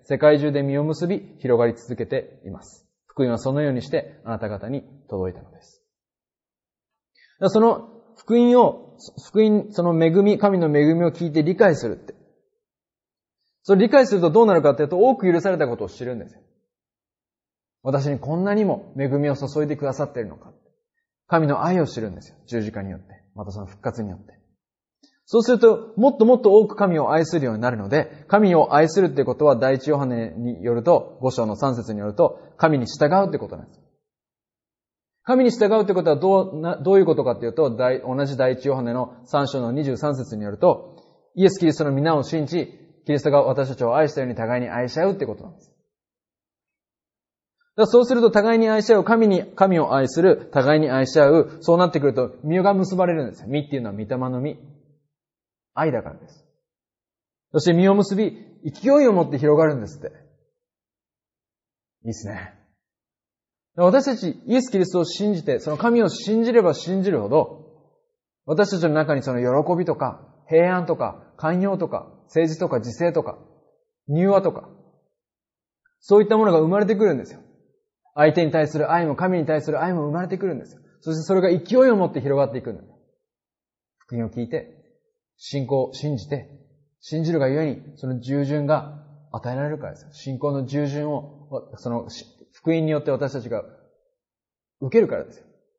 世界中で実を結び、広がり続けています。福音はそのようにしてあなた方に届いたのです。その福音、その恵み、神の恵みを聞いて理解するって。それ理解するとどうなるかというと、多く許されたことを知るんですよ。私にこんなにも恵みを注いでくださっているのか。神の愛を知るんですよ。十字架によって。またその復活によって。そうすると、もっともっと多く神を愛するようになるので、神を愛するってことは、第一ヨハネによると、5章の3節によると、神に従うってことなんです。神に従うってことはどういうことかっていうと、同じ第一ヨハネの3章の23節によると、イエス・キリストの皆を信じ、キリストが私たちを愛したように互いに愛し合うってことなんです。そうすると互いに愛し合う、神を愛する、互いに愛し合う、そうなってくると、実が結ばれるんですよ。実っていうのは御霊の実。愛だからです。そして実を結び、勢いを持って広がるんですって。いいですね。私たち、イエス・キリストを信じて、その神を信じれば信じるほど、私たちの中にその喜びとか、平安とか、寛容とか、誠実とか、自制とか、柔和とか、そういったものが生まれてくるんですよ。相手に対する愛も、神に対する愛も生まれてくるんですよ。そしてそれが勢いを持って広がっていくんです。福音を聞いて、信じて、信じるがゆえに、その従順が与えられるからですよ。信仰の従順を、その福音によって私たちが受けるからですよ。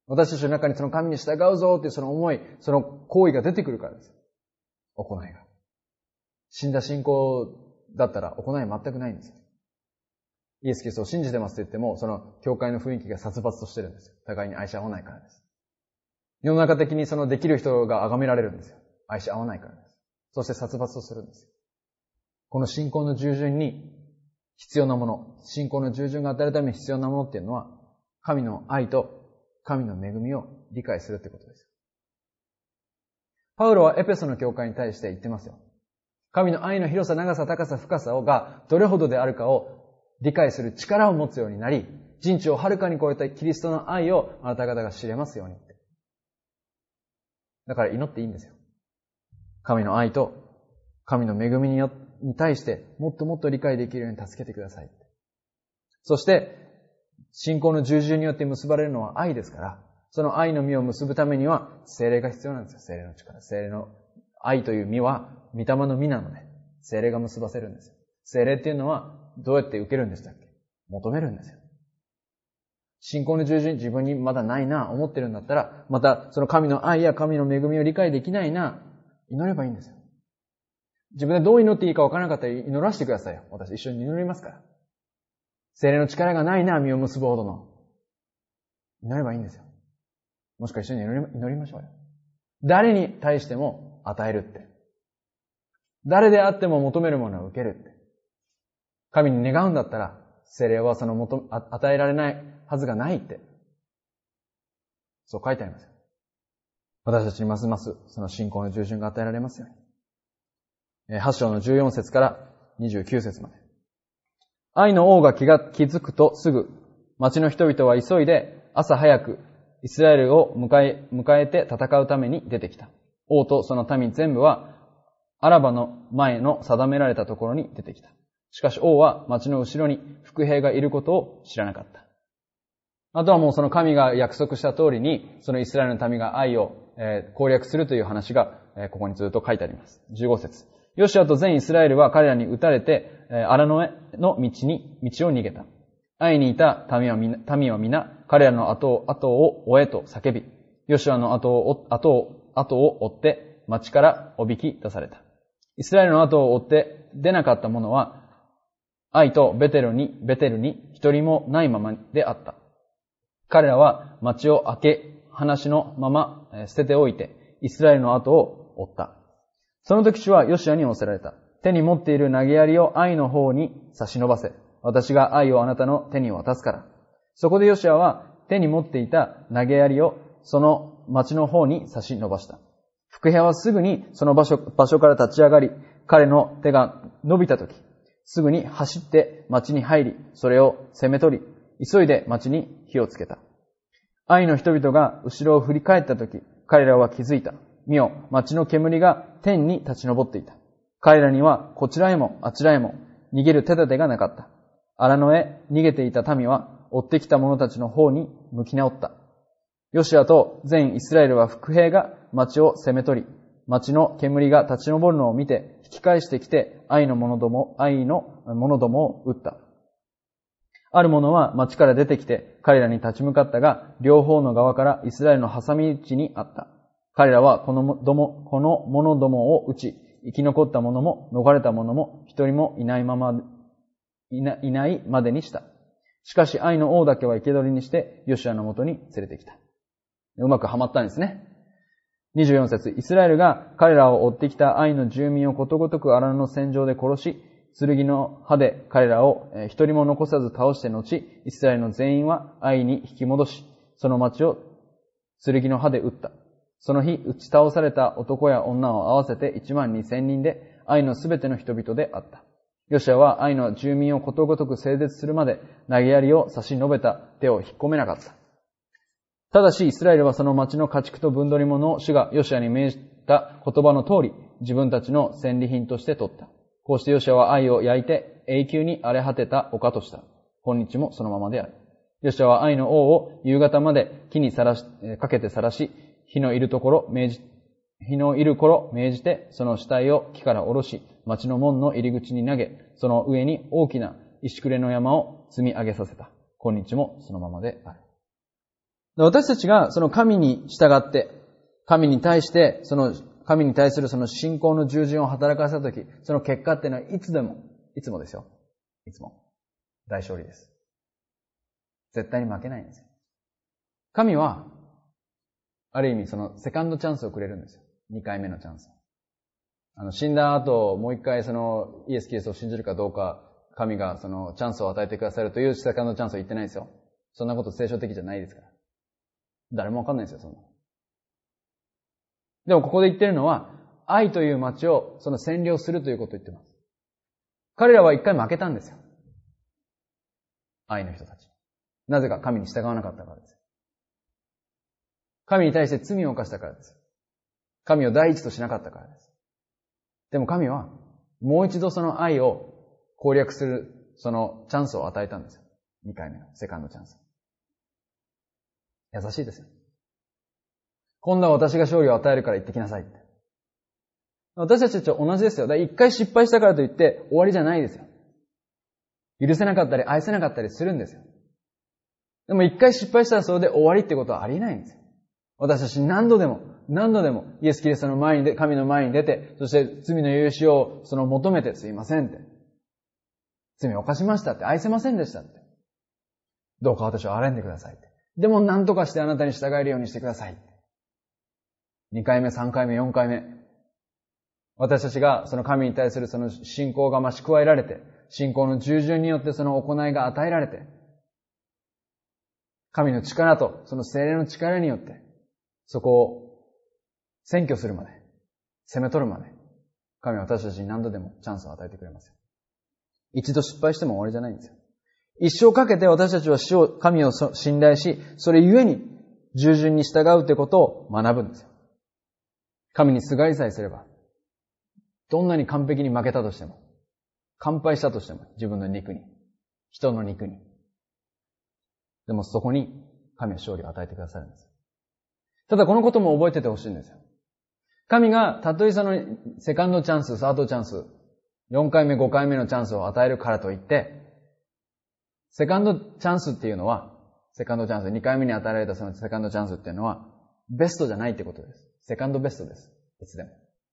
私たちの中にその神に従うぞっていうその思い、その行為が出てくるからです。行いが。死んだ信仰だったら行い全くないんですよ。イエス・キリストを信じてますって言っても、その教会の雰囲気が殺伐としてるんですよ。互いに愛し合わないからです。世の中的にそのできる人が崇められるんですよ。愛し合わないからです。そして殺伐とするんですよ。この信仰の従順に必要なもの、信仰の従順が与えるために必要なものっていうのは、神の愛と神の恵みを理解するってことです。パウロはエペソの教会に対して言ってますよ。神の愛の広さ、長さ、高さ、深さがどれほどであるかを理解する力を持つようになり、人知をはるかに超えたキリストの愛をあなた方が知れますようにって。だから祈っていいんですよ。神の愛と神の恵みに対してもっともっと理解できるように助けてください。そして、信仰の従順によって結ばれるのは愛ですから、その愛の実を結ぶためには聖霊が必要なんですよ。聖霊の力。聖霊の愛という実は御霊の実なので、聖霊が結ばせるんですよ。聖霊っていうのはどうやって受けるんでしたっけ？求めるんですよ。信仰の従順自分にまだないな、思ってるんだったら、またその神の愛や神の恵みを理解できないな、祈ればいいんですよ。自分でどう祈っていいか分からなかったら祈らせてくださいよ。私一緒に祈りますから。聖霊の力がないな、実を結ぶほどの。祈ればいいんですよ。もしくは一緒に祈りましょうよ。誰に対しても与えるって。誰であっても求めるものを受けるって。神に願うんだったら、聖霊はその与えられないはずがないって。そう書いてありますよ。私たちにますますその信仰の従順が与えられますように。8章の14節から29節まで。愛の王が気づくとすぐ、町の人々は急いで朝早くイスラエルを迎えて戦うために出てきた。王とその民全部はアラバの前の定められたところに出てきた。しかし王は町の後ろに伏兵がいることを知らなかった。あとはもうその神が約束した通りに、そのイスラエルの民が愛を攻略するという話がここにずっと書いてあります。15節。ヨシュアと全イスラエルは彼らに撃たれて、荒野への道を逃げた。愛にいた民は皆、彼らの後を追えと叫び、ヨシュアの後を追って町からおびき出された。イスラエルの後を追って出なかった者は、愛とベテルに一人もないままであった。彼らは町を開け、話のまま捨てておいて、イスラエルの後を追った。その時主はヨシュアに仰せられた。手に持っている投げ槍を愛の方に差し伸ばせ。私が愛をあなたの手に渡すから。そこでヨシュアは手に持っていた投げ槍をその町の方に差し伸ばした。伏兵はすぐにその場所から立ち上がり、彼の手が伸びた時、すぐに走って町に入り、それを攻め取り、急いで町に火をつけた。愛の人々が後ろを振り返った時、彼らは気づいた。見よ、町の煙が天に立ち上っていた。彼らにはこちらへもあちらへも逃げる手立てがなかった。荒野へ逃げていた民は追ってきた者たちの方に向き直った。ヨシュアと全イスラエルは伏兵が町を攻め取り、町の煙が立ち上るのを見て引き返してきて愛の者どもを撃った。ある者は町から出てきて彼らに立ち向かったが、両方の側からイスラエルの挟み撃ちにあった。彼らはこの者どもを撃ち、生き残った者も逃れた者も一人もいないまでにした。しかし愛の王だけは生け捕りにしてヨシュアのもとに連れてきた。うまくはまったんですね。24節。イスラエルが彼らを追ってきた愛の住民をことごとく荒野の戦場で殺し、剣の刃で彼らを一人も残さず倒して後、イスラエルの全員は愛に引き戻し、その町を剣の刃で撃った。その日、撃ち倒された男や女を合わせて12000人で、愛のすべての人々であった。ヨシュアは愛の住民をことごとく整絶するまで投げ槍を差し伸べた手を引っ込めなかった。ただしイスラエルはその町の家畜と分取り物を主がヨシュアに命じた言葉の通り自分たちの戦利品として取った。こうしてヨシュアは愛を焼いて永久に荒れ果てた丘とした。今日もそのままである。ヨシュアは愛の王を夕方まで木にかけて晒し、火のいる頃命じてその死体を木から下ろし、町の門の入り口に投げ、その上に大きな石くれの山を積み上げさせた。今日もそのままである。 私たちがその神に従って、神に対して神に対するその信仰の従順を働かせたとき、その結果っていうのはいつもですよ。いつも。大勝利です。絶対に負けないんですよ。神は、ある意味そのセカンドチャンスをくれるんですよ。2回目のチャンス。死んだ後、もう一回イエス・キリストを信じるかどうか、神がチャンスを与えてくださるというセカンドチャンスを言ってないですよ。そんなこと聖書的じゃないですから。誰もわかんないですよ、そんな。でもここで言ってるのは、愛という町を占領するということを言ってます。彼らは一回負けたんですよ。愛の人たち。なぜか神に従わなかったからです。神に対して罪を犯したからです。神を第一としなかったからです。でも神は、もう一度その愛を攻略する、チャンスを与えたんですよ。2回目のセカンドチャンス。優しいですよ。今度は私が勝利を与えるから言ってきなさいって。私たちは同じですよ。一回失敗したからといって終わりじゃないですよ。許せなかったり愛せなかったりするんですよ。でも一回失敗したらそれで終わりってことはありえないんですよ。私たち何度でもイエス・キリストの前に神の前に出て、そして罪の許しを求めてすいませんって。罪を犯しましたって、愛せませんでしたって。どうか私を憐れんでくださいって。でも何とかしてあなたに従えるようにしてくださいって。2回目、3回目、4回目。私たちが神に対する信仰が増し加えられて、信仰の従順によって行いが与えられて、神の力と聖霊の力によって、そこを占拠するまで、攻め取るまで、神は私たちに何度でもチャンスを与えてくれますよ。一度失敗しても終わりじゃないんですよ。一生かけて私たちは神を信頼し、それゆえに従順に従うということを学ぶんですよ。神にすがりさえすれば、どんなに完璧に負けたとしても、完敗したとしても、自分の肉に、人の肉に。でもそこに神は勝利を与えてくださるんです。ただこのことも覚えててほしいんですよ。神がたとえセカンドチャンス、サードチャンス、4回目、5回目のチャンスを与えるからといって、セカンドチャンスっていうのは、2回目に与えられたセカンドチャンスっていうのは、ベストじゃないってことです。セカンドベストです。いつでも。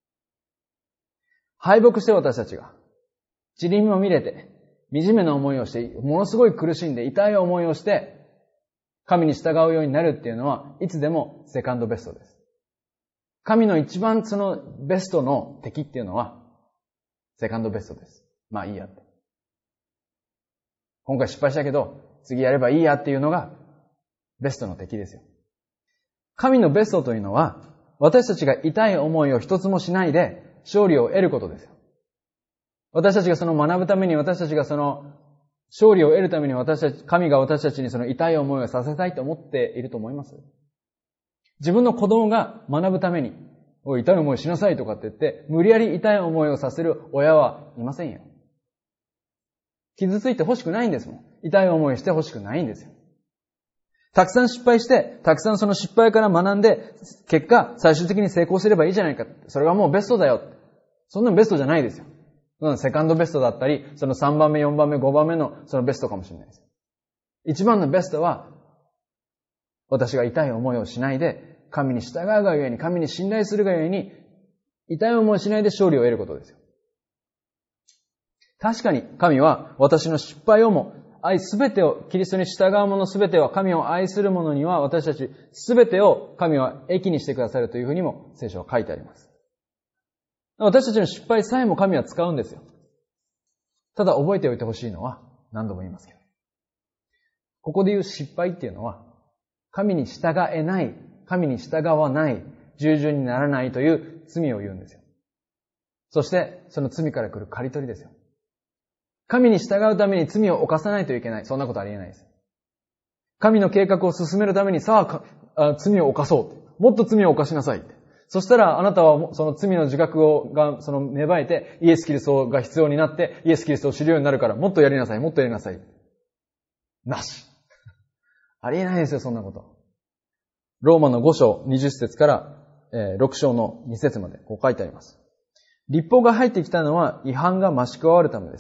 敗北して私たちが、塵にも見れて、惨めな思いをして、ものすごい苦しんで、痛い思いをして、神に従うようになるっていうのは、いつでもセカンドベストです。神の一番ベストの敵っていうのは、セカンドベストです。まあいいやって。今回失敗したけど、次やればいいやっていうのが、ベストの敵ですよ。神のベストというのは、私たちが痛い思いを一つもしないで、勝利を得ることですよ。私たちが学ぶために、私たちが勝利を得るために神が私たちに痛い思いをさせたいと思っていると思います？自分の子供が学ぶために、痛い思いしなさいとかって言って、無理やり痛い思いをさせる親はいませんよ。傷ついてほしくないんですもん。痛い思いしてほしくないんですよ。たくさん失敗して、たくさんその失敗から学んで、結果、最終的に成功すればいいじゃないか。それがもうベストだよ。そんなのベストじゃないですよ。セカンドベストだったり、3番目、4番目、5番目のベストかもしれないです。一番のベストは、私が痛い思いをしないで、神に従うがゆえに、神に信頼するがゆえに、痛い思いをしないで勝利を得ることですよ。確かに神は私の失敗をもすべてを、キリストに従う者すべては、神を愛する者には私たちすべてを神は益にしてくださるというふうにも聖書は書いてあります。私たちの失敗さえも神は使うんですよ。ただ覚えておいてほしいのは、何度も言いますけど。ここで言う失敗っていうのは、神に従えない、神に従わない、従順にならないという罪を言うんですよ。そして、その罪から来る刈り取りですよ。神に従うために罪を犯さないといけない。そんなことありえないです。神の計画を進めるために、罪を犯そう。もっと罪を犯しなさい。そしたらあなたはその罪の自覚が芽生えて、イエス・キリストが必要になって、イエス・キリストを知るようになるから、もっとやりなさい、もっとやりなさい。なし。ありえないですよ、そんなこと。ローマの5章20節から6章の2節までこう書いてあります。律法が入ってきたのは違反が増し加わるためです。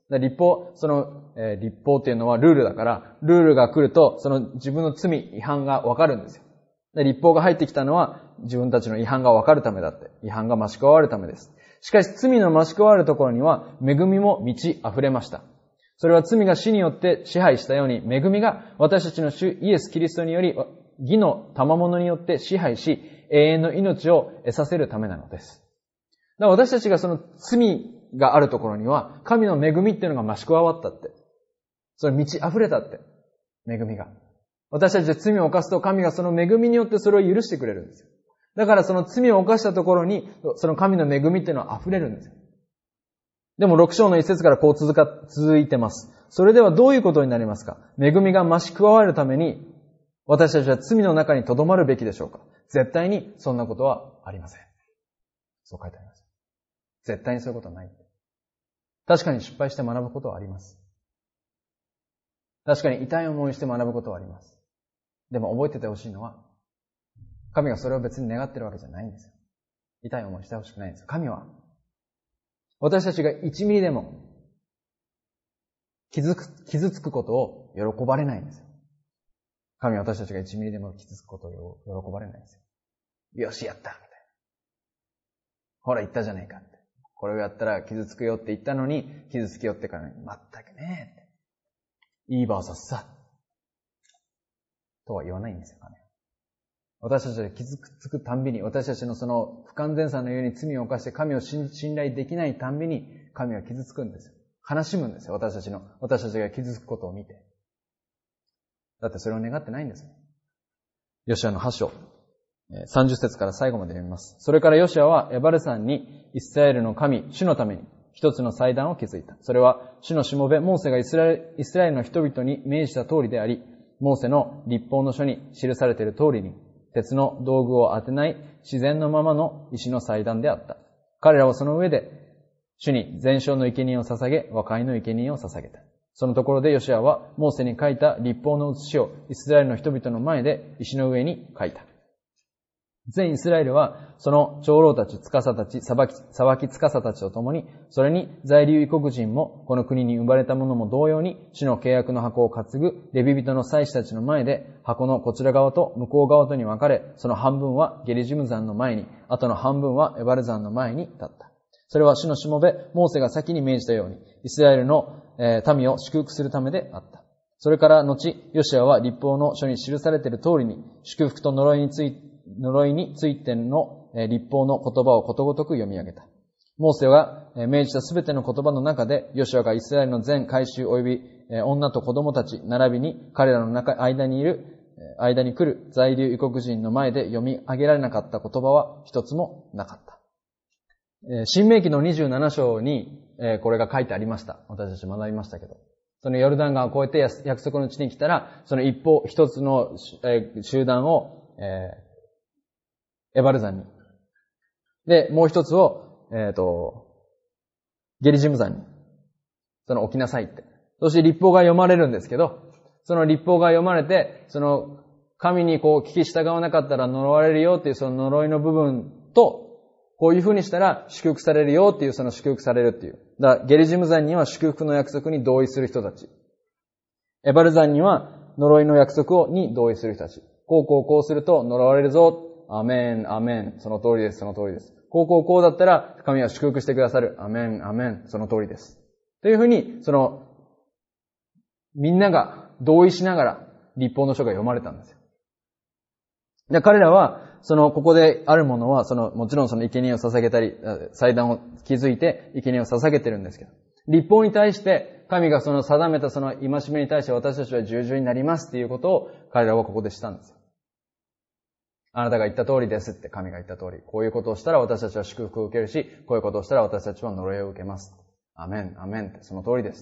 立法っていうのはルールだから、ルールが来ると、その自分の罪、違反がわかるんですよ。立法が入ってきたのは、自分たちの違反がわかるためだって、違反が増し加わるためです。しかし、罪の増し加わるところには、恵みも満ち溢れました。それは罪が死によって支配したように、恵みが私たちの主イエス・キリストにより、義の賜物によって支配し、永遠の命を得させるためなのです。だから私たちがその罪があるところには、神の恵みっていうのが増し加わったって。それ満ち溢れたって。恵みが。私たちで罪を犯すと神がその恵みによってそれを許してくれるんですよ。だからその罪を犯したところに、その神の恵みっていうのは溢れるんですよ。でも6章の一節からこう続いてます。それではどういうことになりますか？恵みが増し加わるために、私たちは罪の中に留まるべきでしょうか？絶対にそんなことはありません。そう書いてあります。絶対にそういうことはない。確かに失敗して学ぶことはあります。確かに痛い思いして学ぶことはあります。でも覚えててほしいのは、神がそれを別に願ってるわけじゃないんですよ。痛い思いしてほしくないんですよ。神は、私たちが1ミリでも傷つくことを喜ばれないんですよ。神は私たちが1ミリでも傷つくことを喜ばれないんですよ。よし、やったみたいな。ほら、言ったじゃないかって。これをやったら傷つくよって言ったのに、傷つきよってからに、まったくねって。いいバーサスさ。とは言わないんですよ、神は。私たちが傷つくたんびに、私たちのその不完全さのように罪を犯して神を信頼できないたんびに、神は傷つくんですよ。悲しむんですよ、私たちが傷つくことを見て。だってそれを願ってないんですよ。ヨシュアの8章、30節から最後まで読みます。それからヨシュアはエバル山にイスラエルの神、主のために一つの祭壇を築いた。それは主のしもべ、モーセがイスラエルの人々に命じた通りであり、モーセの律法の書に記されている通りに、鉄の道具を当てない自然のままの石の祭壇であった。彼らはその上で、主に全焼の生贄を捧げ、和解の生贄を捧げた。そのところでヨシュアは、モーセに書いた律法の写しをイスラエルの人々の前で石の上に書いた。全イスラエルは、その長老たち、司たち、裁き司たちと共に、それに在留異国人も、この国に生まれた者も同様に、主の契約の箱を担ぐレビ人の祭司たちの前で、箱のこちら側と向こう側とに分かれ、その半分はゲリジム山の前に、あとの半分はエバル山の前に立った。それは主のしもべ、モーセが先に命じたように、イスラエルの民を祝福するためであった。それから後、ヨシュアは律法の書に記されている通りに、祝福と呪いについての律法の言葉をことごとく読み上げた。モーセが命じたすべての言葉の中で、ヨシュアがイスラエルの全改宗及び女と子供たち、並びに彼らの間に来る在留異国人の前で読み上げられなかった言葉は一つもなかった。申命記の27章にこれが書いてありました。私たち学びましたけど。そのヨルダン川を越えて約束の地に来たら、その一つの集団をエバル山に。で、もう一つを、ゲリジム山に。置きなさいって。そして律法が読まれるんですけど、その律法が読まれて、神に聞き従わなかったら呪われるよっていうその呪いの部分と、こういう風にしたら祝福されるよっていうその祝福されるっていう。だからゲリジム山には祝福の約束に同意する人たち。エバル山には呪いの約束に同意する人たち。こうすると呪われるぞ。アメン、アメン。その通りです、その通りです。こうだったら神は祝福してくださる。アメン、アメン。その通りです。というふうに、みんなが同意しながら律法の書が読まれたんですよ。で、彼らは、ここであるものは、もちろん生贄を捧げたり、祭壇を築いて生贄を捧げてるんですけど、律法に対して、神が定めた戒めに対して私たちは従順になりますっていうことを彼らはここでしたんですよ。あなたが言った通りですって神が言った通り。こういうことをしたら私たちは祝福を受けるし、こういうことをしたら私たちは呪いを受けます。アメン、アメンってその通りです。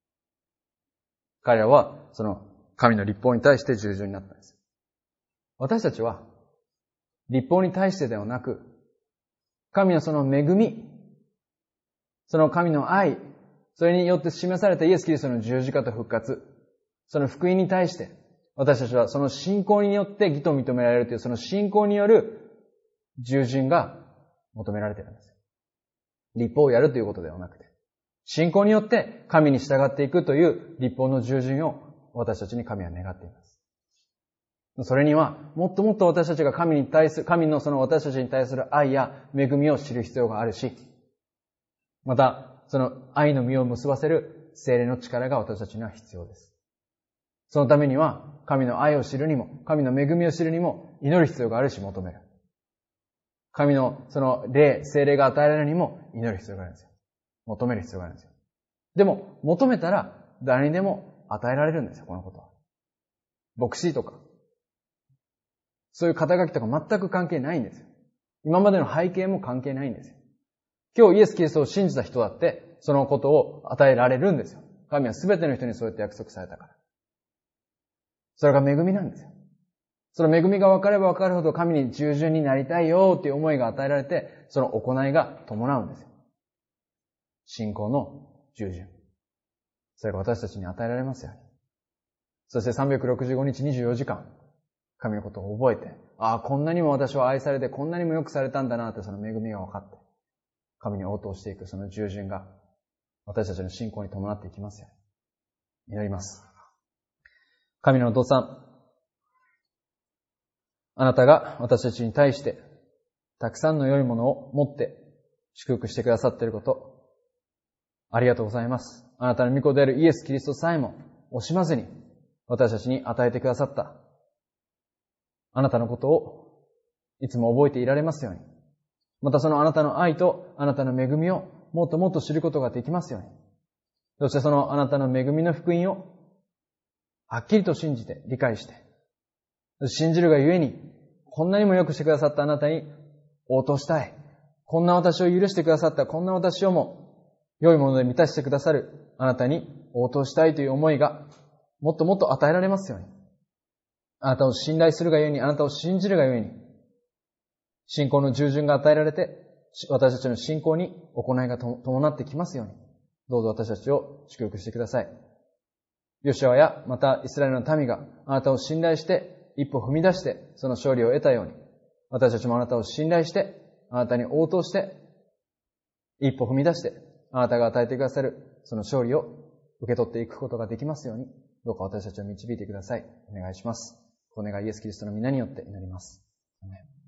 彼らは神の律法に対して従順になったんです。私たちは律法に対してではなく、神の恵み、神の愛、それによって示されたイエス・キリストの十字架と復活、その福音に対して、私たちはその信仰によって義と認められるというその信仰による従順が求められているんです。律法をやるということではなくて、 信仰によって神に従っていくという律法の従順を私たちに神は願っています。それには、もっともっと私たちが神のその私たちに対する愛や恵みを知る必要があるし、また、その愛の実を結ばせる聖霊の力が私たちには必要です。そのためには、神の愛を知るにも、神の恵みを知るにも、祈る必要があるし求める。神のその聖霊が与えられるにも祈る必要があるんですよ。求める必要があるんですよ。でも、求めたら誰にでも与えられるんですよ、このことは。牧師とか、そういう肩書きとか全く関係ないんですよ。今までの背景も関係ないんですよ。今日イエス・キリストを信じた人だって、そのことを与えられるんですよ。神は全ての人にそうやって約束されたから。それが恵みなんですよ。その恵みが分かれば分かるほど神に従順になりたいよっていう思いが与えられて、その行いが伴うんですよ。信仰の従順。それが私たちに与えられますように。そして365日24時間、神のことを覚えて、こんなにも私は愛されて、こんなにもよくされたんだなってその恵みが分かって、神に応答していくその従順が、私たちの信仰に伴っていきますように。祈ります。神のお父さん、あなたが私たちに対して、たくさんの良いものを持って祝福してくださっていること、ありがとうございます。あなたの御子であるイエス・キリストさえも惜しまずに私たちに与えてくださった。あなたのことをいつも覚えていられますように。またそのあなたの愛とあなたの恵みをもっともっと知ることができますように。そしてそのあなたの恵みの福音をはっきりと信じて理解して、信じるがゆえにこんなにもよくしてくださったあなたに応答したい。こんな私を許してくださったこんな私をも良いもので満たしてくださるあなたに応答したいという思いがもっともっと与えられますように。あなたを信頼するがゆえに、あなたを信じるがゆえに、信仰の従順が与えられて、私たちの信仰に行いが伴ってきますように、どうぞ私たちを祝福してください。ヨシュアやまたイスラエルの民があなたを信頼して一歩踏み出してその勝利を得たように、私たちもあなたを信頼して、あなたに応答して、一歩踏み出して、あなたが与えてくださるその勝利を受け取っていくことができますように、どうか私たちを導いてください。お願いします。お願いイエス・キリストの皆によって祈ります。アメン。